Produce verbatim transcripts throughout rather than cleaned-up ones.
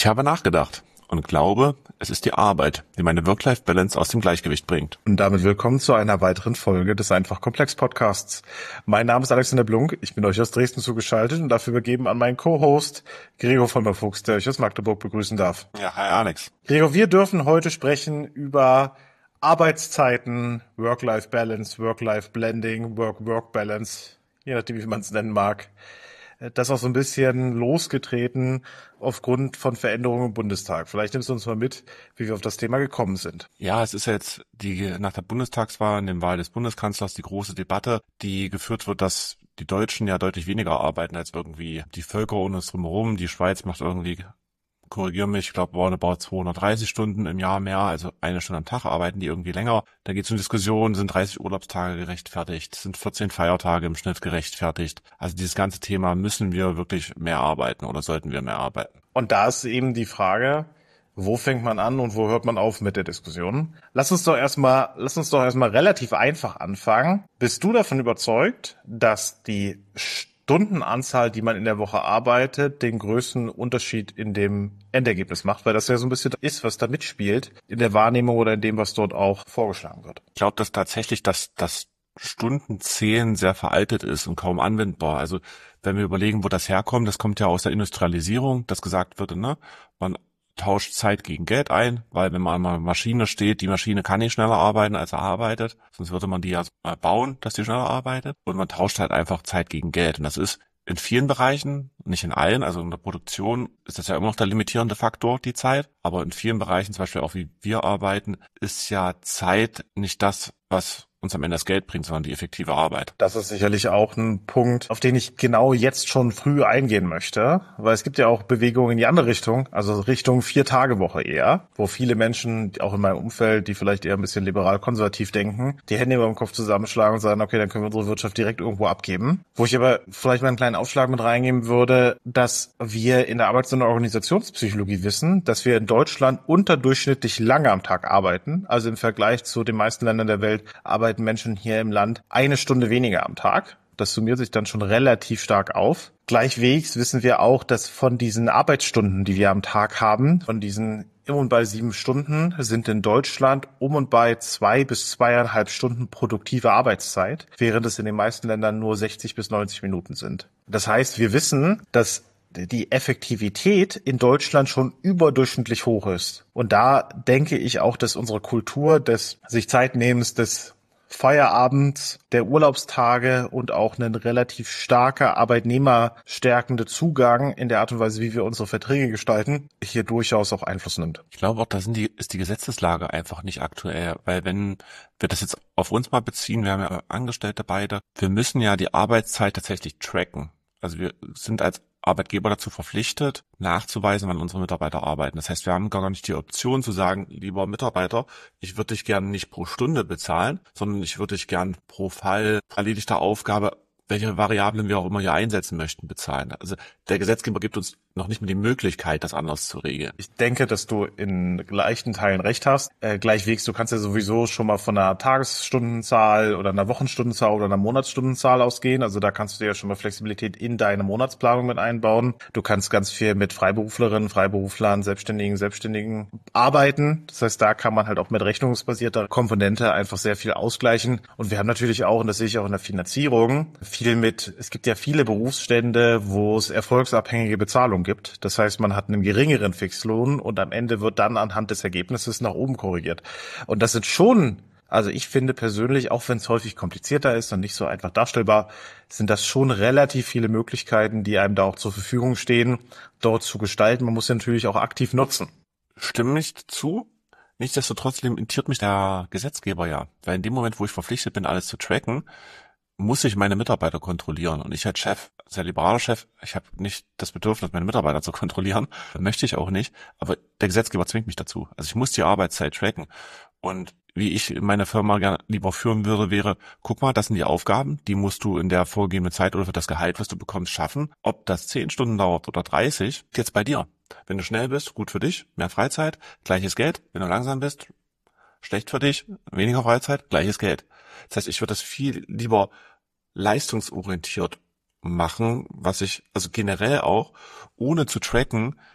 habe nachgedacht und glaube, es ist die Arbeit, die meine Work-Life-Balance aus dem Gleichgewicht bringt. Und damit willkommen zu einer weiteren Folge des Einfach Komplex Podcasts. Mein Name ist Alexander Blunk, ich bin euch aus Dresden zugeschaltet und dafür übergeben an meinen Co-Host Gregor von der Fuchs, der euch aus Magdeburg begrüßen darf. Ja, hi Alex. Gregor, wir dürfen heute sprechen über Arbeitszeiten, Work-Life-Balance, Work-Life-Blending, Work-Work-Balance, je nachdem, wie man es nennen mag. Das auch so ein bisschen losgetreten aufgrund von Veränderungen im Bundestag. Vielleicht nimmst du uns mal mit, wie wir auf das Thema gekommen sind. Ja, es ist jetzt die nach der Bundestagswahl, in der Wahl des Bundeskanzlers, die große Debatte, die geführt wird, dass die Deutschen ja deutlich weniger arbeiten als irgendwie die Völker um uns drumherum. Die Schweiz macht irgendwie, korrigiere mich, ich glaube, roundabout zweihundertdreißig Stunden im Jahr mehr, also eine Stunde am Tag arbeiten die irgendwie länger. Da geht es um Diskussionen, sind dreißig Urlaubstage gerechtfertigt, sind vierzehn Feiertage im Schnitt gerechtfertigt. Also dieses ganze Thema, müssen wir wirklich mehr arbeiten oder sollten wir mehr arbeiten? Und da ist eben die Frage, wo fängt man an und wo hört man auf mit der Diskussion? Lass uns doch erstmal, lass uns doch erstmal relativ einfach anfangen. Bist du davon überzeugt, dass die Stundenanzahl, die man in der Woche arbeitet, den größten Unterschied in dem Endergebnis macht, weil das ja so ein bisschen ist, was da mitspielt in der Wahrnehmung oder in dem, was dort auch vorgeschlagen wird? Ich glaube, dass tatsächlich das, das Stundenzählen sehr veraltet ist und kaum anwendbar. Also wenn wir überlegen, wo das herkommt, das kommt ja aus der Industrialisierung, dass gesagt wird, ne, man tauscht Zeit gegen Geld ein, weil wenn man an einer Maschine steht, die Maschine kann nicht schneller arbeiten, als er arbeitet, sonst würde man die ja bauen, dass die schneller arbeitet, und man tauscht halt einfach Zeit gegen Geld. Und das ist in vielen Bereichen, nicht in allen, also in der Produktion ist das ja immer noch der limitierende Faktor, die Zeit, aber in vielen Bereichen, zum Beispiel auch wie wir arbeiten, ist ja Zeit nicht das, was uns am Ende das Geld bringt, sondern die effektive Arbeit. Das ist sicherlich auch ein Punkt, auf den ich genau jetzt schon früh eingehen möchte, weil es gibt ja auch Bewegungen in die andere Richtung, also Richtung Vier-Tage-Woche eher, wo viele Menschen, auch in meinem Umfeld, die vielleicht eher ein bisschen liberal-konservativ denken, die Hände über dem Kopf zusammenschlagen und sagen, okay, dann können wir unsere Wirtschaft direkt irgendwo abgeben. Wo ich aber vielleicht mal einen kleinen Aufschlag mit reingeben würde, dass wir in der Arbeits- und Organisationspsychologie wissen, dass wir in Deutschland unterdurchschnittlich lange am Tag arbeiten, also im Vergleich zu den meisten Ländern der Welt arbeiten Menschen hier im Land eine Stunde weniger am Tag. Das summiert sich dann schon relativ stark auf. Gleichwegs wissen wir auch, dass von diesen Arbeitsstunden, die wir am Tag haben, von diesen um und bei sieben Stunden sind in Deutschland um und bei zwei bis zweieinhalb Stunden produktive Arbeitszeit, während es in den meisten Ländern nur sechzig bis neunzig Minuten sind. Das heißt, wir wissen, dass die Effektivität in Deutschland schon überdurchschnittlich hoch ist. Und da denke ich auch, dass unsere Kultur des sich Zeitnehmens, des Feierabends, der Urlaubstage und auch ein relativ starker arbeitnehmerstärkende Zugang in der Art und Weise, wie wir unsere Verträge gestalten, hier durchaus auch Einfluss nimmt. Ich glaube auch, da sind die, ist die Gesetzeslage einfach nicht aktuell, weil wenn wir das jetzt auf uns mal beziehen, wir haben ja Angestellte beide, wir müssen ja die Arbeitszeit tatsächlich tracken. Also wir sind als Arbeitgeber dazu verpflichtet, nachzuweisen, wann unsere Mitarbeiter arbeiten. Das heißt, wir haben gar nicht die Option zu sagen, lieber Mitarbeiter, ich würde dich gerne nicht pro Stunde bezahlen, sondern ich würde dich gern pro Fall erledigter Aufgabe, welche Variablen wir auch immer hier einsetzen möchten, bezahlen. Also der Gesetzgeber gibt uns noch nicht mehr die Möglichkeit, das anders zu regeln. Ich denke, dass du in gleichen Teilen recht hast. Äh, gleichwegs, du kannst ja sowieso schon mal von einer Tagesstundenzahl oder einer Wochenstundenzahl oder einer Monatsstundenzahl ausgehen. Also da kannst du ja schon mal Flexibilität in deine Monatsplanung mit einbauen. Du kannst ganz viel mit Freiberuflerinnen, Freiberuflern, Selbstständigen, Selbstständigen arbeiten. Das heißt, da kann man halt auch mit rechnungsbasierter Komponente einfach sehr viel ausgleichen. Und wir haben natürlich auch, und das sehe ich auch in der Finanzierung, viel mit, es gibt ja viele Berufsstände, wo es erfolgsabhängige Bezahlung gibt. Das heißt, man hat einen geringeren Fixlohn und am Ende wird dann anhand des Ergebnisses nach oben korrigiert. Und das sind schon, also ich finde persönlich, auch wenn es häufig komplizierter ist und nicht so einfach darstellbar, sind das schon relativ viele Möglichkeiten, die einem da auch zur Verfügung stehen, dort zu gestalten. Man muss sie natürlich auch aktiv nutzen. Stimme ich zu? Nichtsdestotrotz limitiert mich der Gesetzgeber ja, weil in dem Moment, wo ich verpflichtet bin, alles zu tracken, muss ich meine Mitarbeiter kontrollieren. Und ich als Chef, sehr liberaler Chef, ich habe nicht das Bedürfnis, meine Mitarbeiter zu kontrollieren. Das möchte ich auch nicht. Aber der Gesetzgeber zwingt mich dazu. Also ich muss die Arbeitszeit tracken. Und wie ich meine Firma gerne lieber führen würde, wäre, guck mal, das sind die Aufgaben, die musst du in der vorgegebenen Zeit oder für das Gehalt, was du bekommst, schaffen. Ob das zehn Stunden dauert oder dreißig, jetzt bei dir. Wenn du schnell bist, gut für dich, mehr Freizeit, gleiches Geld. Wenn du langsam bist, schlecht für dich, weniger Freizeit, gleiches Geld. Das heißt, ich würde das viel lieber leistungsorientiert machen, was ich, also generell auch, ohne zu tracken,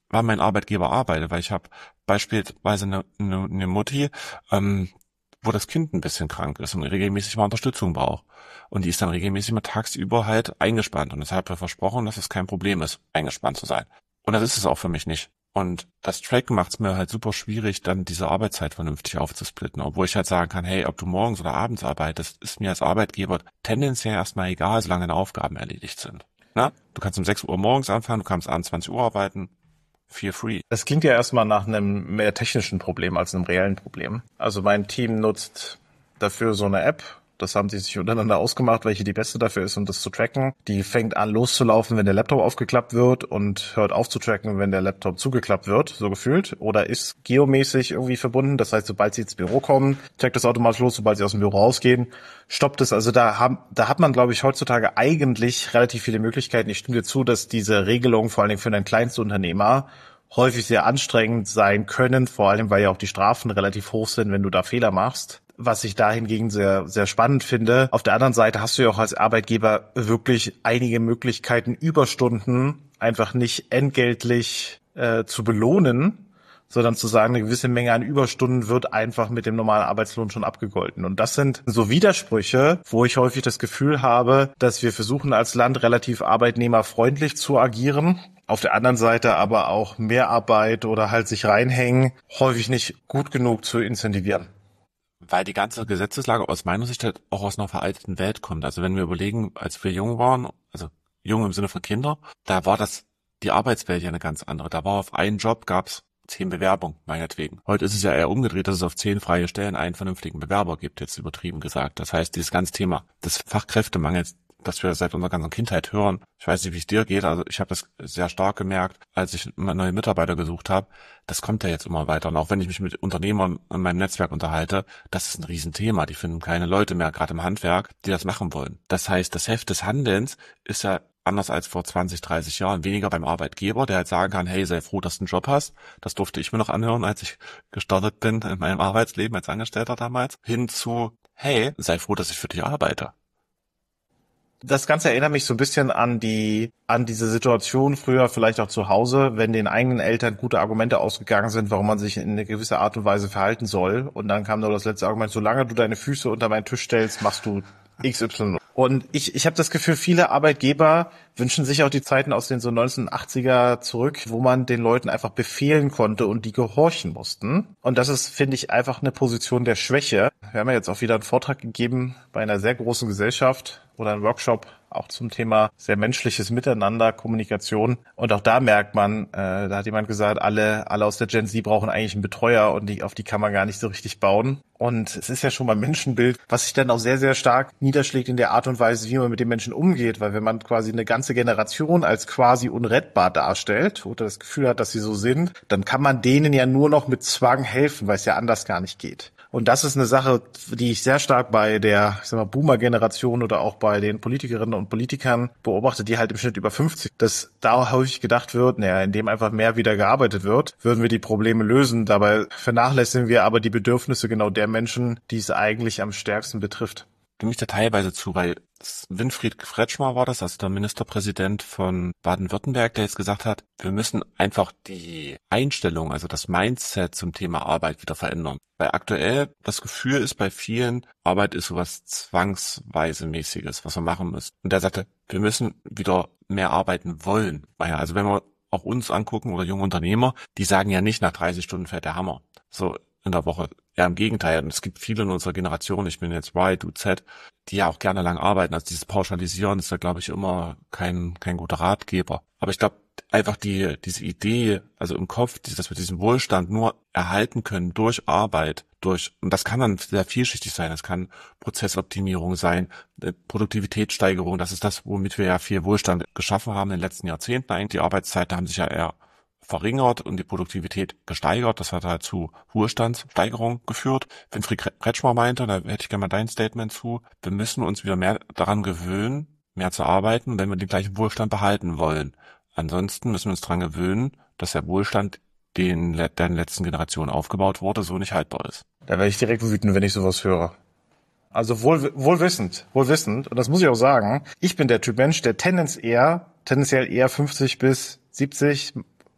wann mein Arbeitgeber arbeitet, weil ich habe beispielsweise eine, eine, eine Mutti, ähm, wo das Kind ein bisschen krank ist und regelmäßig mal Unterstützung braucht. Und die ist dann regelmäßig mal tagsüber halt eingespannt. Und deshalb hat er versprochen, dass es kein Problem ist, eingespannt zu sein. Und das ist es auch für mich nicht. Und das Tracken macht es mir halt super schwierig, dann diese Arbeitszeit vernünftig aufzusplitten. Obwohl ich halt sagen kann, hey, ob du morgens oder abends arbeitest, ist mir als Arbeitgeber tendenziell erstmal egal, solange deine Aufgaben erledigt sind. Na? Du kannst um sechs Uhr morgens anfangen, du kannst abends zwanzig Uhr arbeiten. Feel free. Das klingt ja erstmal nach einem mehr technischen Problem als einem reellen Problem. Also mein Team nutzt dafür so eine App. Das haben sie sich untereinander ausgemacht, welche die beste dafür ist, um das zu tracken. Die fängt an loszulaufen, wenn der Laptop aufgeklappt wird und hört auf zu tracken, wenn der Laptop zugeklappt wird, so gefühlt. Oder ist geomäßig irgendwie verbunden. Das heißt, sobald sie ins Büro kommen, checkt das automatisch los. Sobald sie aus dem Büro rausgehen, stoppt es. Also da, haben, da hat man, glaube ich, heutzutage eigentlich relativ viele Möglichkeiten. Ich stimme dir zu, dass diese Regelungen vor allen Dingen für einen Kleinstunternehmer häufig sehr anstrengend sein können, vor allem weil ja auch die Strafen relativ hoch sind, wenn du da Fehler machst. Was ich da hingegen sehr, sehr spannend finde. Auf der anderen Seite hast du ja auch als Arbeitgeber wirklich einige Möglichkeiten, Überstunden einfach nicht entgeltlich äh, zu belohnen, sondern zu sagen, eine gewisse Menge an Überstunden wird einfach mit dem normalen Arbeitslohn schon abgegolten. Und das sind so Widersprüche, wo ich häufig das Gefühl habe, dass wir versuchen als Land relativ arbeitnehmerfreundlich zu agieren. Auf der anderen Seite aber auch Mehrarbeit oder halt sich reinhängen, häufig nicht gut genug zu incentivieren. Weil die ganze Gesetzeslage aus meiner Sicht halt auch aus einer veralteten Welt kommt. Also wenn wir überlegen, als wir jung waren, also jung im Sinne von Kinder, da war das die Arbeitswelt ja eine ganz andere. Da war auf einen Job gab's zehn Bewerbungen, meinetwegen. Heute ist es ja eher umgedreht, dass es auf zehn freie Stellen einen vernünftigen Bewerber gibt, jetzt übertrieben gesagt. Das heißt, dieses ganze Thema des Fachkräftemangels, das wir seit unserer ganzen Kindheit hören. Ich weiß nicht, wie es dir geht, also ich habe das sehr stark gemerkt, als ich neue Mitarbeiter gesucht habe. Das kommt ja jetzt immer weiter. Und auch wenn ich mich mit Unternehmern in meinem Netzwerk unterhalte, das ist ein Riesenthema. Die finden keine Leute mehr, gerade im Handwerk, die das machen wollen. Das heißt, das Heft des Handelns ist ja anders als vor zwanzig, dreißig Jahren. Weniger beim Arbeitgeber, der halt sagen kann, hey, sei froh, dass du einen Job hast. Das durfte ich mir noch anhören, als ich gestartet bin in meinem Arbeitsleben als Angestellter damals. Hin zu, hey, sei froh, dass ich für dich arbeite. Das Ganze erinnert mich so ein bisschen an die, an diese Situation früher vielleicht auch zu Hause, wenn den eigenen Eltern gute Argumente ausgegangen sind, warum man sich in eine gewisse Art und Weise verhalten soll. Und dann kam nur das letzte Argument, solange du deine Füße unter meinen Tisch stellst, machst du X Y. Und ich, ich habe das Gefühl, viele Arbeitgeber wünschen sich auch die Zeiten aus den so neunzehnhundertachtziger zurück, wo man den Leuten einfach befehlen konnte und die gehorchen mussten. Und das ist, finde ich, einfach eine Position der Schwäche. Wir haben ja jetzt auch wieder einen Vortrag gegeben bei einer sehr großen Gesellschaft oder einen Workshop auch zum Thema sehr menschliches Miteinander, Kommunikation. Und auch da merkt man, äh, da hat jemand gesagt, alle alle aus der Gen Z brauchen eigentlich einen Betreuer und die, auf die kann man gar nicht so richtig bauen. Und es ist ja schon mal ein Menschenbild, was sich dann auch sehr, sehr stark niederschlägt in der Art und Weise, wie man mit den Menschen umgeht. Weil wenn man quasi eine ganze Generation als quasi unrettbar darstellt oder das Gefühl hat, dass sie so sind, dann kann man denen ja nur noch mit Zwang helfen, weil es ja anders gar nicht geht. Und das ist eine Sache, die ich sehr stark bei der, ich sag mal, Boomer-Generation oder auch bei den Politikerinnen und Politikern beobachte, die halt im Schnitt über fünfzig, dass da häufig gedacht wird, naja, indem einfach mehr wieder gearbeitet wird, würden wir die Probleme lösen. Dabei vernachlässigen wir aber die Bedürfnisse genau der Menschen, die es eigentlich am stärksten betrifft. Stimme ich da teilweise zu, weil Winfried Kretschmer war das, also der Ministerpräsident von Baden-Württemberg, der jetzt gesagt hat, wir müssen einfach die Einstellung, also das Mindset zum Thema Arbeit wieder verändern. Weil aktuell das Gefühl ist bei vielen, Arbeit ist sowas zwangsweise mäßiges, was wir machen müssen. Und der sagte, wir müssen wieder mehr arbeiten wollen. Naja, also wenn wir auch uns angucken oder junge Unternehmer, die sagen ja nicht, nach dreißig Stunden fährt der Hammer. So in der Woche. Ja, im Gegenteil. Und es gibt viele in unserer Generation, ich bin jetzt Y, du Z, die ja auch gerne lang arbeiten. Also dieses Pauschalisieren ist da, glaube ich, immer kein kein guter Ratgeber. Aber ich glaube, einfach die diese Idee, also im Kopf, dass wir diesen Wohlstand nur erhalten können durch Arbeit, durch, und das kann dann sehr vielschichtig sein. Das kann Prozessoptimierung sein, Produktivitätssteigerung. Das ist das, womit wir ja viel Wohlstand geschaffen haben in den letzten Jahrzehnten. Eigentlich die Arbeitszeiten haben sich ja eher verringert und die Produktivität gesteigert. Das hat halt zu Ruhestandssteigerung geführt. Winfried Kretschmer meinte, da hätte ich gerne mal dein Statement zu, wir müssen uns wieder mehr daran gewöhnen, mehr zu arbeiten, wenn wir den gleichen Wohlstand behalten wollen. Ansonsten müssen wir uns daran gewöhnen, dass der Wohlstand, den der in den letzten Generationen aufgebaut wurde, so nicht haltbar ist. Da werde ich direkt wütend, wenn ich sowas höre. Also wohl, wohlwissend, wohlwissend. Und das muss ich auch sagen. Ich bin der Typ Mensch, der tendenziell eher, tendenziell eher fünfzig bis siebzig,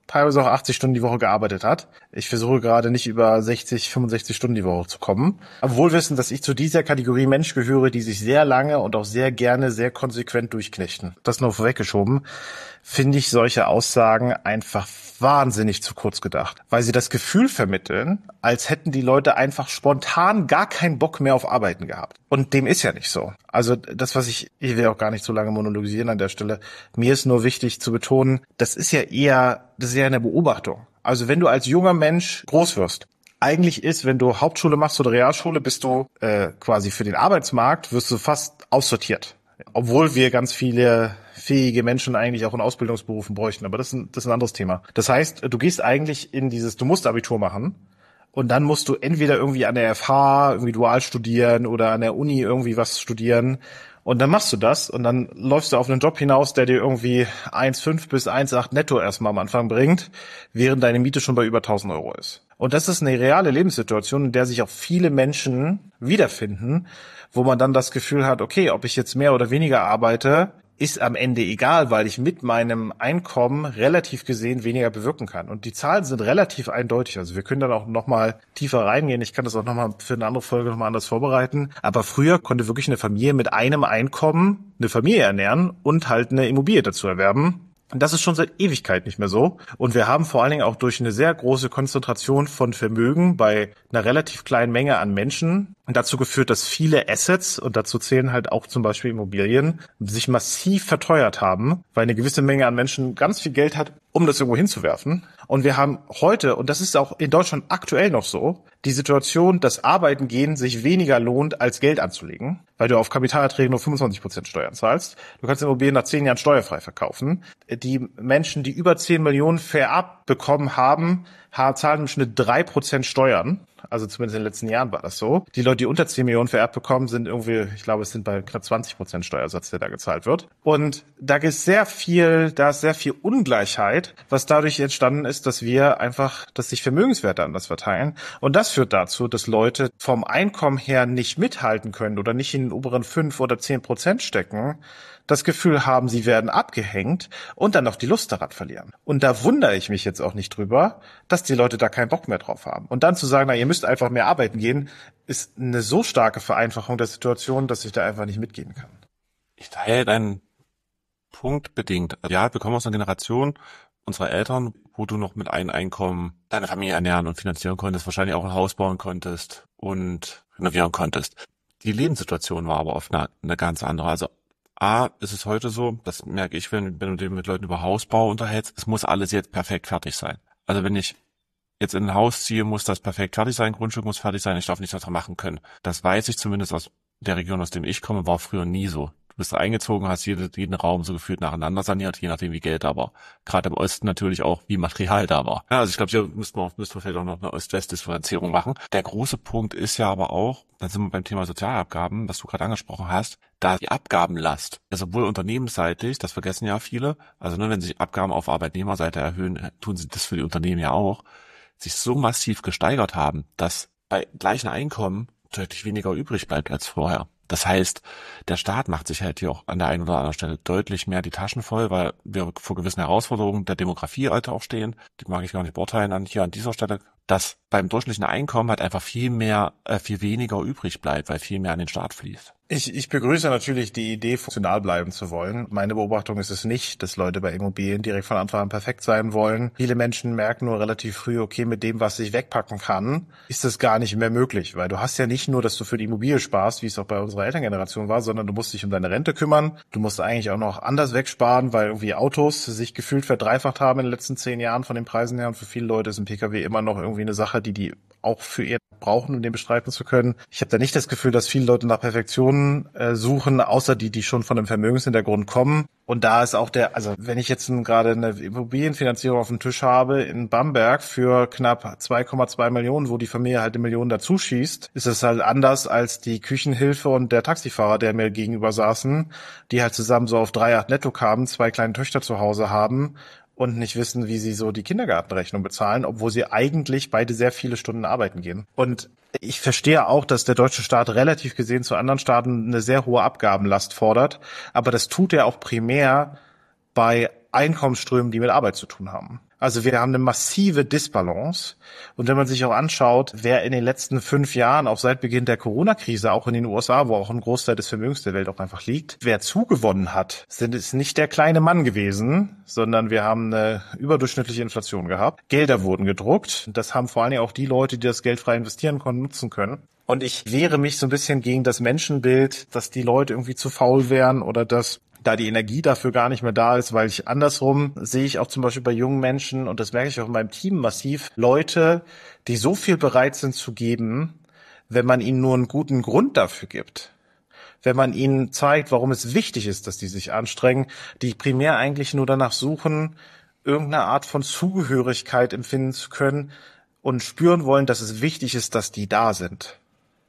teilweise auch achtzig Stunden die Woche gearbeitet hat. Ich versuche gerade nicht über sechzig, fünfundsechzig Stunden die Woche zu kommen. Aber wohl wissen, dass ich zu dieser Kategorie Mensch gehöre, die sich sehr lange und auch sehr gerne, sehr konsequent durchknechten. Das nur vorweggeschoben, finde ich solche Aussagen einfach wahnsinnig zu kurz gedacht, weil sie das Gefühl vermitteln, als hätten die Leute einfach spontan gar keinen Bock mehr auf Arbeiten gehabt. Und dem ist ja nicht so. Also das, was ich, ich will auch gar nicht so lange monologisieren an der Stelle, mir ist nur wichtig zu betonen, das ist ja eher, das ist ja eine Beobachtung. Also wenn du als junger Mensch groß wirst, eigentlich ist, wenn du Hauptschule machst oder Realschule, bist du äh, quasi für den Arbeitsmarkt, wirst du fast aussortiert. Obwohl wir ganz viele fähige Menschen eigentlich auch in Ausbildungsberufen bräuchten. Aber das ist ein, das ist ein anderes Thema. Das heißt, du gehst eigentlich in dieses, du musst Abitur machen und dann musst du entweder irgendwie an der F H irgendwie dual studieren oder an der Uni irgendwie was studieren. Und dann machst du das und dann läufst du auf einen Job hinaus, der dir irgendwie eins Komma fünf bis eins Komma acht netto erstmal am Anfang bringt, während deine Miete schon bei über tausend Euro ist. Und das ist eine reale Lebenssituation, in der sich auch viele Menschen wiederfinden, wo man dann das Gefühl hat, okay, ob ich jetzt mehr oder weniger arbeite, ist am Ende egal, weil ich mit meinem Einkommen relativ gesehen weniger bewirken kann. Und die Zahlen sind relativ eindeutig. Also wir können dann auch nochmal tiefer reingehen. Ich kann das auch nochmal für eine andere Folge nochmal anders vorbereiten. Aber früher konnte wirklich eine Familie mit einem Einkommen eine Familie ernähren und halt eine Immobilie dazu erwerben. Und das ist schon seit Ewigkeit nicht mehr so. Und wir haben vor allen Dingen auch durch eine sehr große Konzentration von Vermögen bei einer relativ kleinen Menge an Menschen dazu geführt, dass viele Assets, und dazu zählen halt auch zum Beispiel Immobilien, sich massiv verteuert haben, weil eine gewisse Menge an Menschen ganz viel Geld hat, um das irgendwo hinzuwerfen. Und wir haben heute, und das ist auch in Deutschland aktuell noch so, die Situation, dass Arbeiten gehen sich weniger lohnt, als Geld anzulegen, weil du auf Kapitalerträge nur fünfundzwanzig Prozent Steuern zahlst. Du kannst Immobilien nach zehn Jahren steuerfrei verkaufen. Die Menschen, die über zehn Millionen vererbt bekommen haben, zahlen im Schnitt drei Prozent Steuern. Also zumindest in den letzten Jahren war das so. Die Leute, die unter zehn Millionen vererbt bekommen, sind irgendwie, ich glaube, es sind bei knapp zwanzig Prozent Steuersatz, der da gezahlt wird. Und da ist sehr viel, da ist sehr viel Ungleichheit, was dadurch entstanden ist, dass wir einfach, dass sich Vermögenswerte anders verteilen. Und das führt dazu, dass Leute vom Einkommen her nicht mithalten können oder nicht in den oberen fünf oder zehn Prozent stecken, das Gefühl haben, sie werden abgehängt und dann noch die Lust daran verlieren. Und da wundere ich mich jetzt auch nicht drüber, dass die Leute da keinen Bock mehr drauf haben. Und dann zu sagen, na, ihr müsst einfach mehr arbeiten gehen, ist eine so starke Vereinfachung der Situation, dass ich da einfach nicht mitgehen kann. Ich teile deinen Punkt bedingt. Ja, wir kommen aus einer Generation unserer Eltern, wo du noch mit einem Einkommen deine Familie ernähren und finanzieren konntest, wahrscheinlich auch ein Haus bauen konntest und renovieren konntest. Die Lebenssituation war aber oft eine, eine ganz andere. Also A, ist es heute so, das merke ich, wenn, wenn du dich mit Leuten über Hausbau unterhältst, es muss alles jetzt perfekt fertig sein. Also wenn ich jetzt in ein Haus ziehe, muss das perfekt fertig sein, Grundstück muss fertig sein, ich darf nichts daran machen können. Das weiß ich zumindest aus der Region, aus dem ich komme, war früher nie so. Du bist eingezogen, hast jeden, jeden Raum so gefühlt nacheinander saniert, je nachdem wie Geld da war. Gerade im Osten natürlich auch, wie Material da war. Ja, also ich glaube, hier müssten wir, müssten wir vielleicht auch noch eine Ost-West-Differenzierung machen. Der große Punkt ist ja aber auch, dann sind wir beim Thema Sozialabgaben, was du gerade angesprochen hast, da die Abgabenlast, ja, sowohl unternehmensseitig, das vergessen ja viele, also nur wenn sich Abgaben auf Arbeitnehmerseite erhöhen, tun sie das für die Unternehmen ja auch, sich so massiv gesteigert haben, dass bei gleichen Einkommen deutlich weniger übrig bleibt als vorher. Das heißt, der Staat macht sich halt hier auch an der einen oder anderen Stelle deutlich mehr die Taschen voll, weil wir vor gewissen Herausforderungen der Demografie halt auch stehen. Die mag ich gar nicht beurteilen an hier an dieser Stelle, dass beim durchschnittlichen Einkommen halt einfach viel mehr, äh, viel weniger übrig bleibt, weil viel mehr an den Staat fließt. Ich, ich begrüße natürlich die Idee, funktional bleiben zu wollen. Meine Beobachtung ist es nicht, dass Leute bei Immobilien direkt von Anfang an perfekt sein wollen. Viele Menschen merken nur relativ früh, okay, mit dem, was ich wegpacken kann, ist das gar nicht mehr möglich. Weil du hast ja nicht nur, dass du für die Immobilie sparst, wie es auch bei unserer Elterngeneration war, sondern du musst dich um deine Rente kümmern. Du musst eigentlich auch noch anders wegsparen, weil irgendwie Autos sich gefühlt verdreifacht haben in den letzten zehn Jahren von den Preisen her. Und für viele Leute ist ein Pkw immer noch irgendwie eine Sache, die die auch für ihr brauchen, um den bestreiten zu können. Ich habe da nicht das Gefühl, dass viele Leute nach Perfektion äh, suchen, außer die, die schon von einem Vermögenshintergrund kommen. Und da ist auch der, also wenn ich jetzt gerade eine Immobilienfinanzierung auf dem Tisch habe in Bamberg für knapp zwei Komma zwei Millionen, wo die Familie halt eine Million dazu schießt, ist es halt anders als die Küchenhilfe und der Taxifahrer, der mir gegenüber saßen, die halt zusammen so auf drei Komma acht netto kamen, zwei kleine Töchter zu Hause haben und nicht wissen, wie sie so die Kindergartenrechnung bezahlen, obwohl sie eigentlich beide sehr viele Stunden arbeiten gehen. Und ich verstehe auch, dass der deutsche Staat relativ gesehen zu anderen Staaten eine sehr hohe Abgabenlast fordert, aber das tut er auch primär bei Einkommensströmen, die mit Arbeit zu tun haben. Also wir haben eine massive Disbalance. Und wenn man sich auch anschaut, wer in den letzten fünf Jahren, auch seit Beginn der Corona-Krise, auch in den U S A, wo auch ein Großteil des Vermögens der Welt auch einfach liegt, wer zugewonnen hat, sind es nicht der kleine Mann gewesen, sondern wir haben eine überdurchschnittliche Inflation gehabt. Gelder wurden gedruckt. Das haben vor allen Dingen auch die Leute, die das Geld frei investieren konnten, nutzen können. Und ich wehre mich so ein bisschen gegen das Menschenbild, dass die Leute irgendwie zu faul wären oder dass da die Energie dafür gar nicht mehr da ist, weil ich andersrum sehe ich auch zum Beispiel bei jungen Menschen, und das merke ich auch in meinem Team massiv, Leute, die so viel bereit sind zu geben, wenn man ihnen nur einen guten Grund dafür gibt. Wenn man ihnen zeigt, warum es wichtig ist, dass die sich anstrengen, die primär eigentlich nur danach suchen, irgendeine Art von Zugehörigkeit empfinden zu können und spüren wollen, dass es wichtig ist, dass die da sind.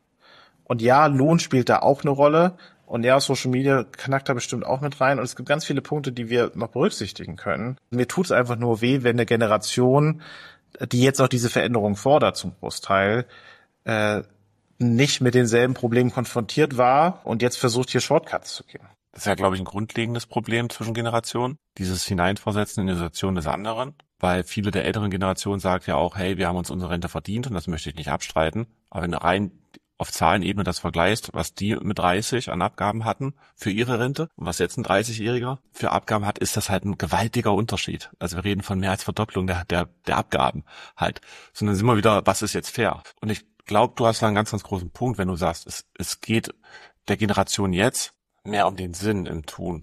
Und ja, Lohn spielt da auch eine Rolle. Und ja, Social Media knackt da bestimmt auch mit rein. Und es gibt ganz viele Punkte, die wir noch berücksichtigen können. Mir tut es einfach nur weh, wenn eine Generation, die jetzt auch diese Veränderung fordert zum Großteil, äh, nicht mit denselben Problemen konfrontiert war und jetzt versucht, hier Shortcuts zu gehen. Das ist ja, glaube ich, ein grundlegendes Problem zwischen Generationen. Dieses Hineinversetzen in die Situation des anderen. Weil viele der älteren Generationen sagen ja auch, hey, wir haben uns unsere Rente verdient und das möchte ich nicht abstreiten. Aber wenn du rein auf Zahlenebene das vergleichst, was die mit dreißig an Abgaben hatten für ihre Rente und was jetzt ein dreißigjähriger für Abgaben hat, ist das halt ein gewaltiger Unterschied. Also wir reden von mehr als Verdopplung der, der, der Abgaben halt. Sondern sind wir wieder, was ist jetzt fair? Und ich glaube, du hast da einen ganz, ganz großen Punkt, wenn du sagst, es, es geht der Generation jetzt mehr um den Sinn im Tun,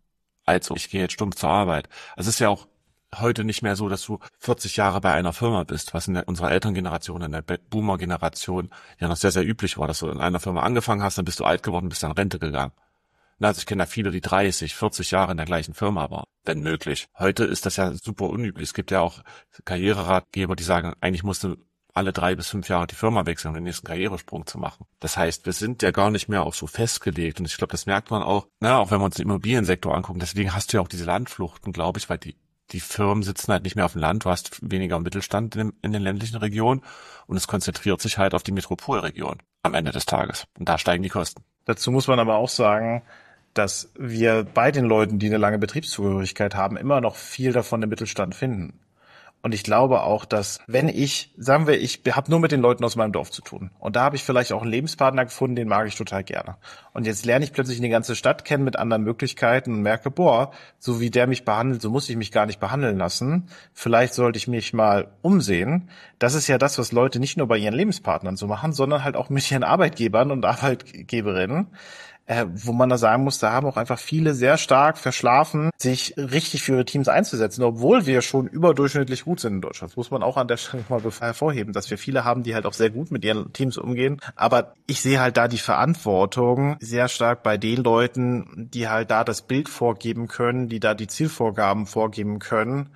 als ich gehe jetzt stumpf zur Arbeit. Also es ist ja auch heute nicht mehr so, dass du vierzig Jahre bei einer Firma bist, was in der, unserer Elterngeneration, in der Boomer-Generation ja noch sehr, sehr üblich war, dass du in einer Firma angefangen hast, dann bist du alt geworden, bist dann in Rente gegangen. Na, also ich kenne da viele, die dreißig, vierzig Jahre in der gleichen Firma waren, wenn möglich. Heute ist das ja super unüblich. Es gibt ja auch Karriereratgeber, die sagen, eigentlich musst du alle drei bis fünf Jahre die Firma wechseln, um den nächsten Karrieresprung zu machen. Das heißt, wir sind ja gar nicht mehr auch so festgelegt. Und ich glaube, das merkt man auch, na, auch wenn wir uns den Immobiliensektor angucken. Deswegen hast du ja auch diese Landfluchten, glaube ich, weil die Die Firmen sitzen halt nicht mehr auf dem Land, du hast weniger Mittelstand in, in den ländlichen Regionen und es konzentriert sich halt auf die Metropolregion am Ende des Tages. Und da steigen die Kosten. Dazu muss man aber auch sagen, dass wir bei den Leuten, die eine lange Betriebszugehörigkeit haben, immer noch viel davon im Mittelstand finden. Und ich glaube auch, dass wenn ich, sagen wir, ich habe nur mit den Leuten aus meinem Dorf zu tun und da habe ich vielleicht auch einen Lebenspartner gefunden, den mag ich total gerne. Und jetzt lerne ich plötzlich eine ganze Stadt kennen mit anderen Möglichkeiten und merke, boah, so wie der mich behandelt, so muss ich mich gar nicht behandeln lassen. Vielleicht sollte ich mich mal umsehen. Das ist ja das, was Leute nicht nur bei ihren Lebenspartnern so machen, sondern halt auch mit ihren Arbeitgebern und Arbeitgeberinnen. Äh, wo man da sagen muss, da haben auch einfach viele sehr stark verschlafen, sich richtig für ihre Teams einzusetzen, obwohl wir schon überdurchschnittlich gut sind in Deutschland. Das muss man auch an der Stelle mal hervorheben, dass wir viele haben, die halt auch sehr gut mit ihren Teams umgehen. Aber ich sehe halt da die Verantwortung sehr stark bei den Leuten, die halt da das Bild vorgeben können, die da die Zielvorgaben vorgeben können.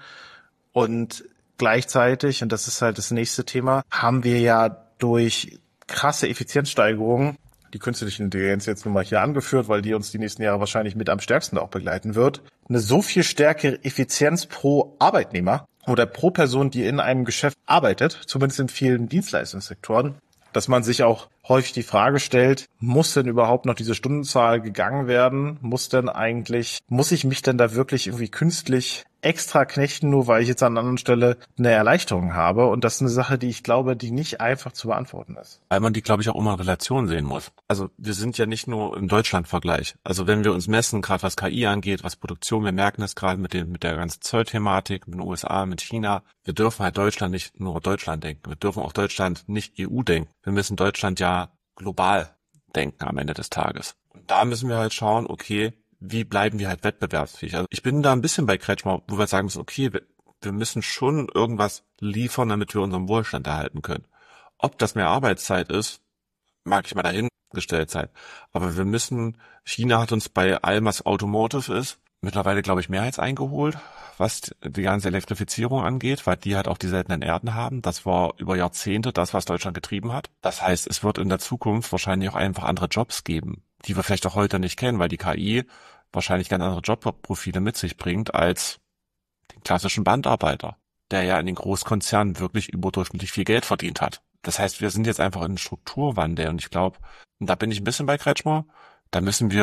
Und gleichzeitig, und das ist halt das nächste Thema, haben wir ja durch krasse Effizienzsteigerungen, die künstliche Intelligenz jetzt nun mal hier angeführt, weil die uns die nächsten Jahre wahrscheinlich mit am stärksten auch begleiten wird, eine so viel stärkere Effizienz pro Arbeitnehmer oder pro Person, die in einem Geschäft arbeitet, zumindest in vielen Dienstleistungssektoren, dass man sich auch häufig die Frage stellt, muss denn überhaupt noch diese Stundenzahl gegangen werden? Muss denn eigentlich, muss ich mich denn da wirklich irgendwie künstlich extra knechten, nur weil ich jetzt an einer anderen Stelle eine Erleichterung habe? Und das ist eine Sache, die ich glaube, die nicht einfach zu beantworten ist. Weil man die, glaube ich, auch immer in Relation sehen muss. Also wir sind ja nicht nur im Deutschland-Vergleich. Also wenn wir uns messen, gerade was K I angeht, was Produktion, wir merken das gerade mit dem mit der ganzen Zollthematik, mit den U S A, mit China. Wir dürfen halt Deutschland nicht nur Deutschland denken. Wir dürfen auch Deutschland nicht E U denken. Wir müssen Deutschland ja global denken am Ende des Tages. Und da müssen wir halt schauen, okay, wie bleiben wir halt wettbewerbsfähig? Also ich bin da ein bisschen bei Kretschmer, wo wir sagen müssen, okay, wir, wir müssen schon irgendwas liefern, damit wir unseren Wohlstand erhalten können. Ob das mehr Arbeitszeit ist, mag ich mal dahingestellt sein. Aber wir müssen, China hat uns bei allem, was Automotive ist, mittlerweile, glaube ich, mehr als eingeholt, was die ganze Elektrifizierung angeht, weil die halt auch die seltenen Erden haben. Das war über Jahrzehnte das, was Deutschland getrieben hat. Das heißt, es wird in der Zukunft wahrscheinlich auch einfach andere Jobs geben, die wir vielleicht auch heute nicht kennen, weil die K I wahrscheinlich ganz andere Jobprofile mit sich bringt als den klassischen Bandarbeiter, der ja in den Großkonzernen wirklich überdurchschnittlich viel Geld verdient hat. Das heißt, wir sind jetzt einfach in einem Strukturwandel und ich glaube, und da bin ich ein bisschen bei Kretschmer, da müssen wir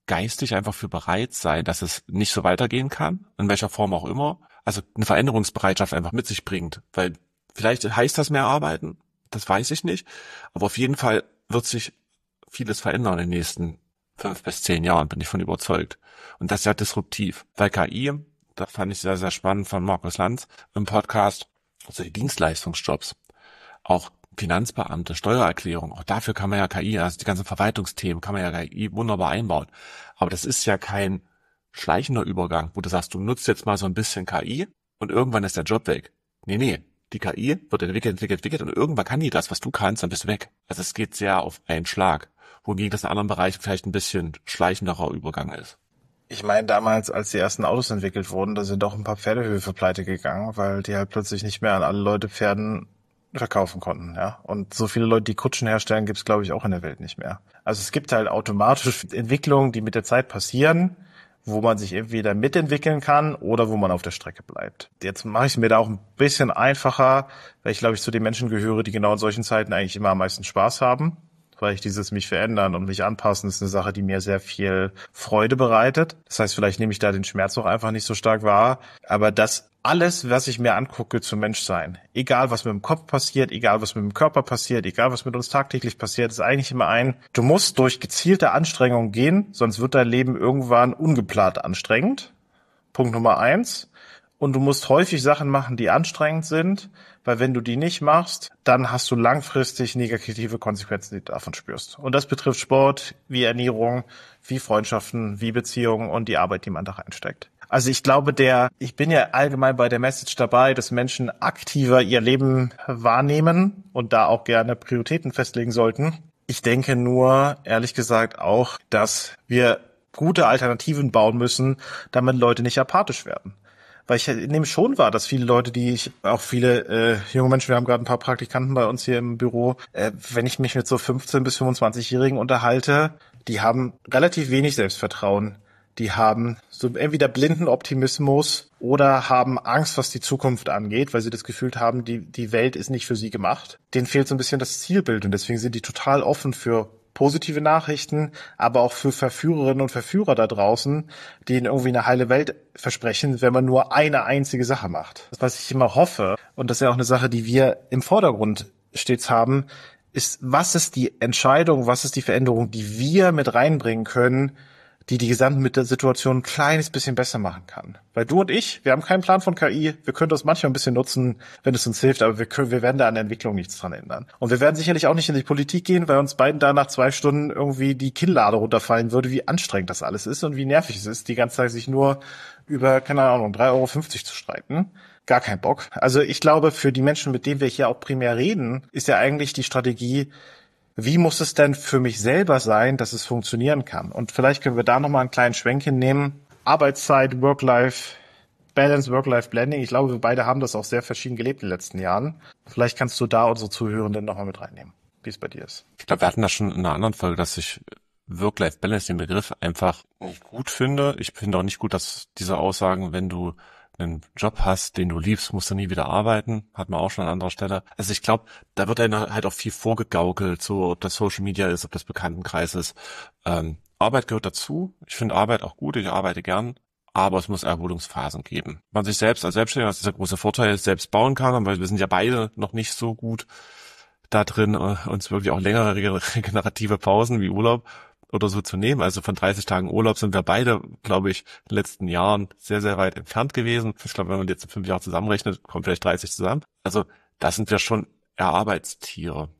geistig einfach für bereit sein, dass es nicht so weitergehen kann, in welcher Form auch immer. Also eine Veränderungsbereitschaft einfach mit sich bringt, weil vielleicht heißt das mehr arbeiten, das weiß ich nicht, aber auf jeden Fall wird sich vieles verändern in den nächsten fünf bis zehn Jahren, bin ich von überzeugt. Und das ist ja disruptiv, weil K I, das fand ich sehr, sehr spannend von Markus Lanz im Podcast, also die Dienstleistungsjobs, auch Finanzbeamte, Steuererklärung, auch dafür kann man ja K I, also die ganzen Verwaltungsthemen kann man ja K I wunderbar einbauen. Aber das ist ja kein schleichender Übergang, wo du sagst, du nutzt jetzt mal so ein bisschen K I und irgendwann ist der Job weg. Nee, nee, die K I wird entwickelt, entwickelt, entwickelt und irgendwann kann die das, was du kannst, dann bist du weg. Also es geht sehr auf einen Schlag, wohingegen das in anderen Bereichen vielleicht ein bisschen schleichenderer Übergang ist. Ich meine, damals, als die ersten Autos entwickelt wurden, da sind auch ein paar Pferdehöfe pleite gegangen, weil die halt plötzlich nicht mehr an alle Leute Pferden verkaufen konnten, ja. Und so viele Leute, die Kutschen herstellen, gibt's, glaube ich, auch in der Welt nicht mehr. Also es gibt halt automatisch Entwicklungen, die mit der Zeit passieren, wo man sich entweder mitentwickeln kann oder wo man auf der Strecke bleibt. Jetzt mache ich es mir da auch ein bisschen einfacher, weil ich, glaube ich, zu den Menschen gehöre, die genau in solchen Zeiten eigentlich immer am meisten Spaß haben. Weil ich dieses mich verändern und mich anpassen ist eine Sache, die mir sehr viel Freude bereitet. Das heißt, vielleicht nehme ich da den Schmerz auch einfach nicht so stark wahr. Aber das alles, was ich mir angucke zum Menschsein, egal was mit dem Kopf passiert, egal was mit dem Körper passiert, egal was mit uns tagtäglich passiert, ist eigentlich immer ein, du musst durch gezielte Anstrengung gehen, sonst wird dein Leben irgendwann ungeplant anstrengend. Punkt Nummer eins. Und du musst häufig Sachen machen, die anstrengend sind, weil wenn du die nicht machst, dann hast du langfristig negative Konsequenzen, die du davon spürst. Und das betrifft Sport, wie Ernährung, wie Freundschaften, wie Beziehungen und die Arbeit, die man da reinsteckt. Also ich glaube, der, ich bin ja allgemein bei der Message dabei, dass Menschen aktiver ihr Leben wahrnehmen und da auch gerne Prioritäten festlegen sollten. Ich denke nur, ehrlich gesagt auch, dass wir gute Alternativen bauen müssen, damit Leute nicht apathisch werden. Weil ich nehme schon wahr, dass viele Leute, die ich, auch viele äh, junge Menschen, wir haben gerade ein paar Praktikanten bei uns hier im Büro, äh, wenn ich mich mit so fünfzehn- bis fünfundzwanzig-Jährigen unterhalte, die haben relativ wenig Selbstvertrauen. Die haben so entweder blinden Optimismus oder haben Angst, was die Zukunft angeht, weil sie das Gefühl haben, die, die Welt ist nicht für sie gemacht. Denen fehlt so ein bisschen das Zielbild und deswegen sind die total offen für positive Nachrichten, aber auch für Verführerinnen und Verführer da draußen, die ihnen irgendwie eine heile Welt versprechen, wenn man nur eine einzige Sache macht. Was ich immer hoffe, und das ist ja auch eine Sache, die wir im Vordergrund stets haben, ist, was ist die Entscheidung, was ist die Veränderung, die wir mit reinbringen können, die die gesamte Situation ein kleines bisschen besser machen kann. Weil du und ich, wir haben keinen Plan von K I, wir können das manchmal ein bisschen nutzen, wenn es uns hilft, aber wir können, wir werden da an der Entwicklung nichts dran ändern. Und wir werden sicherlich auch nicht in die Politik gehen, weil uns beiden da nach zwei Stunden irgendwie die Kinnlade runterfallen würde, wie anstrengend das alles ist und wie nervig es ist, die ganze Zeit sich nur über, keine Ahnung, drei Euro fünfzig zu streiten. Gar kein Bock. Also ich glaube, für die Menschen, mit denen wir hier auch primär reden, ist ja eigentlich die Strategie, wie muss es denn für mich selber sein, dass es funktionieren kann? Und vielleicht können wir da nochmal einen kleinen Schwenk hinnehmen. Arbeitszeit, Work-Life-Balance, Work-Life-Blending. Ich glaube, wir beide haben das auch sehr verschieden gelebt in den letzten Jahren. Vielleicht kannst du da unsere Zuhörenden nochmal mit reinnehmen, wie es bei dir ist. Ich glaube, wir hatten das schon in einer anderen Folge, dass ich Work-Life-Balance, den Begriff, einfach nicht gut finde. Ich finde auch nicht gut, dass diese Aussagen, wenn du einen Job hast, den du liebst, musst du nie wieder arbeiten. Hat man auch schon an anderer Stelle. Also ich glaube, da wird einem halt auch viel vorgegaukelt, so ob das Social Media ist, ob das Bekanntenkreis ist. Ähm, Arbeit gehört dazu. Ich finde Arbeit auch gut, ich arbeite gern. Aber es muss Erholungsphasen geben. Man sich selbst als Selbstständiger, das ist der große Vorteil, selbst bauen kann, weil wir sind ja beide noch nicht so gut da drin, uns wirklich auch längere regenerative Pausen wie Urlaub oder so zu nehmen. Also von dreißig Tagen Urlaub sind wir beide, glaube ich, in den letzten Jahren sehr, sehr weit entfernt gewesen. Ich glaube, wenn man jetzt fünf Jahre zusammenrechnet, kommt vielleicht dreißig zusammen. Also da sind wir schon eher Arbeitstiere.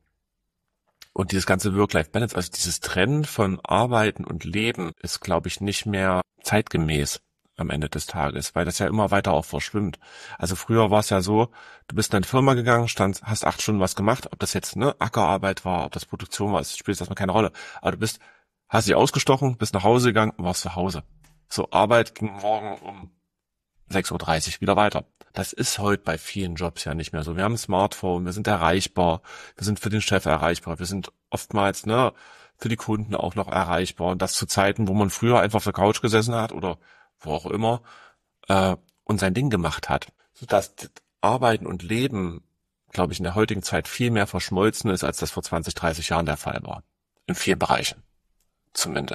Und dieses ganze Work-Life-Balance, also dieses Trennen von Arbeiten und Leben ist, glaube ich, nicht mehr zeitgemäß am Ende des Tages, weil das ja immer weiter auch verschwimmt. Also früher war es ja so, du bist in deine Firma gegangen, stand, hast acht Stunden was gemacht, ob das jetzt ne Ackerarbeit war, ob das Produktion war, das spielt erstmal keine Rolle. Aber du bist hast dich ausgestochen, bist nach Hause gegangen und warst zu Hause. So, Arbeit ging morgen um sechs Uhr dreißig wieder weiter. Das ist heute bei vielen Jobs ja nicht mehr so. Wir haben ein Smartphone, wir sind erreichbar, wir sind für den Chef erreichbar, wir sind oftmals ne für die Kunden auch noch erreichbar. Und das zu Zeiten, wo man früher einfach auf der Couch gesessen hat oder wo auch immer äh, und sein Ding gemacht hat. Sodass Arbeiten und Leben, glaube ich, in der heutigen Zeit viel mehr verschmolzen ist, als das vor zwanzig, dreißig Jahren der Fall war. In vielen Bereichen. Zumindest.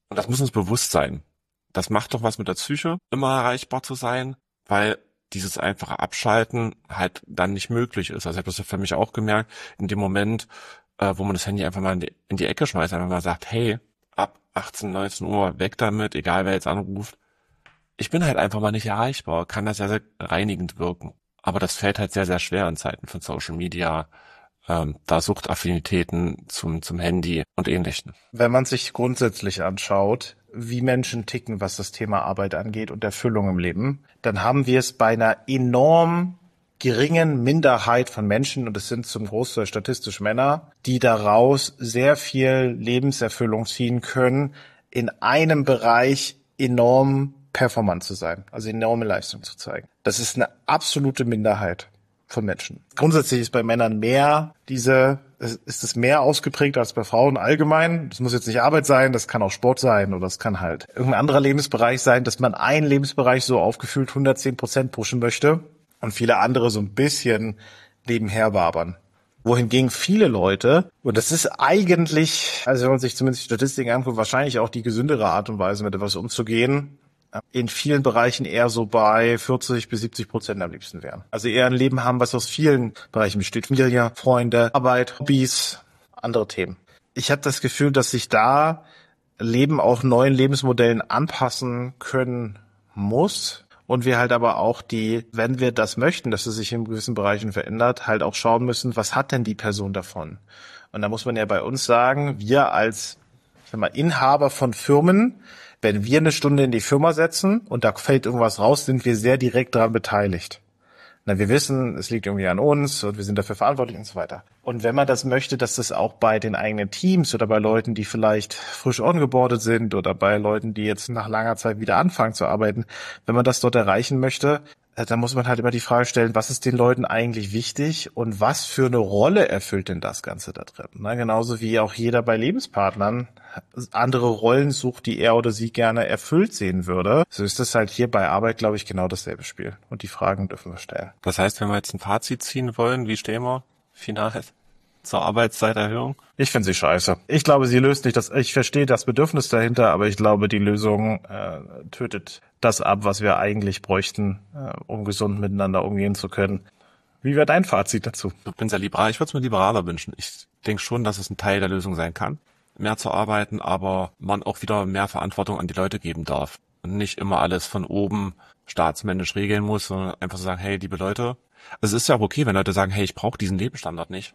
Und das muss uns bewusst sein. Das macht doch was mit der Psyche, immer erreichbar zu sein, weil dieses einfache Abschalten halt dann nicht möglich ist. Also ich habe das für mich auch gemerkt, in dem Moment, äh, wo man das Handy einfach mal in die, in die Ecke schmeißt, einfach mal sagt, hey, ab achtzehn, neunzehn Uhr weg damit, egal wer jetzt anruft. Ich bin halt einfach mal nicht erreichbar, kann das sehr, sehr reinigend wirken. Aber das fällt halt sehr, sehr schwer in Zeiten von Social Media, ähm, da Suchtaffinitäten zum, zum Handy und Ähnlichem. Wenn man sich grundsätzlich anschaut, wie Menschen ticken, was das Thema Arbeit angeht und Erfüllung im Leben, dann haben wir es bei einer enorm geringen Minderheit von Menschen, und es sind zum Großteil statistisch Männer, die daraus sehr viel Lebenserfüllung ziehen können, in einem Bereich enorm performant zu sein, also enorme Leistung zu zeigen. Das ist eine absolute Minderheit von Menschen. Grundsätzlich ist bei Männern mehr diese, ist es mehr ausgeprägt als bei Frauen allgemein. Das muss jetzt nicht Arbeit sein, das kann auch Sport sein oder das kann halt irgendein anderer Lebensbereich sein, dass man einen Lebensbereich so aufgefühlt hundertzehn Prozent pushen möchte und viele andere so ein bisschen nebenher wabern. Wohingegen viele Leute, und das ist eigentlich, also wenn man sich zumindest die Statistiken anguckt, wahrscheinlich auch die gesündere Art und Weise, mit etwas umzugehen, in vielen Bereichen eher so bei vierzig bis siebzig Prozent am liebsten wären. Also eher ein Leben haben, was aus vielen Bereichen besteht. Familie, Freunde, Arbeit, Hobbys, andere Themen. Ich habe das Gefühl, dass sich da Leben auch neuen Lebensmodellen anpassen können muss. Und wir halt aber auch die, wenn wir das möchten, dass es sich in gewissen Bereichen verändert, halt auch schauen müssen, was hat denn die Person davon? Und da muss man ja bei uns sagen, wir als, ich sag mal, Inhaber von Firmen, wenn wir eine Stunde in die Firma setzen und da fällt irgendwas raus, sind wir sehr direkt daran beteiligt. Na, wir wissen, es liegt irgendwie an uns und wir sind dafür verantwortlich und so weiter. Und wenn man das möchte, dass das auch bei den eigenen Teams oder bei Leuten, die vielleicht frisch ongeboardet sind oder bei Leuten, die jetzt nach langer Zeit wieder anfangen zu arbeiten, wenn man das dort erreichen möchte, dann muss man halt immer die Frage stellen, was ist den Leuten eigentlich wichtig und was für eine Rolle erfüllt denn das Ganze da drin? Na, genauso wie auch jeder bei Lebenspartnern andere Rollen sucht, die er oder sie gerne erfüllt sehen würde. So ist das halt hier bei Arbeit, glaube ich, genau dasselbe Spiel. Und die Fragen dürfen wir stellen. Das heißt, wenn wir jetzt ein Fazit ziehen wollen, wie stehen wir final zur Arbeitszeiterhöhung? Ich finde sie scheiße. Ich glaube, sie löst nicht das, ich verstehe das Bedürfnis dahinter, aber ich glaube, die Lösung äh, tötet das ab, was wir eigentlich bräuchten, äh, um gesund miteinander umgehen zu können. Wie wäre dein Fazit dazu? Ich bin sehr liberal. Ich würde es mir liberaler wünschen. Ich denke schon, dass es ein Teil der Lösung sein kann, mehr zu arbeiten, aber man auch wieder mehr Verantwortung an die Leute geben darf. Und nicht immer alles von oben staatsmännisch regeln muss, sondern einfach so sagen, hey, liebe Leute, also es ist ja auch okay, wenn Leute sagen, hey, ich brauche diesen Lebensstandard nicht.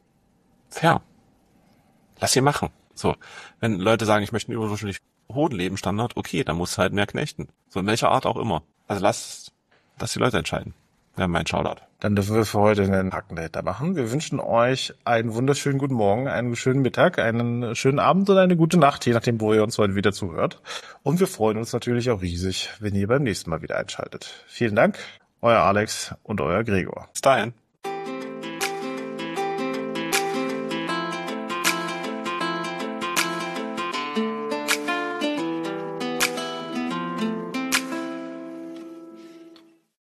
Fair. Lass sie machen. So, wenn Leute sagen, ich möchte einen überdurchschnittlich hohen Lebensstandard, okay, dann musst du halt mehr knechten. So in welcher Art auch immer. Also lass, lass die Leute entscheiden. Ja, mein Shoutout. Dann dürfen wir für heute einen Haken dahinter machen. Wir wünschen euch einen wunderschönen guten Morgen, einen schönen Mittag, einen schönen Abend oder eine gute Nacht, je nachdem, wo ihr uns heute wieder zuhört. Und wir freuen uns natürlich auch riesig, wenn ihr beim nächsten Mal wieder einschaltet. Vielen Dank, euer Alex und euer Gregor. Bis dahin.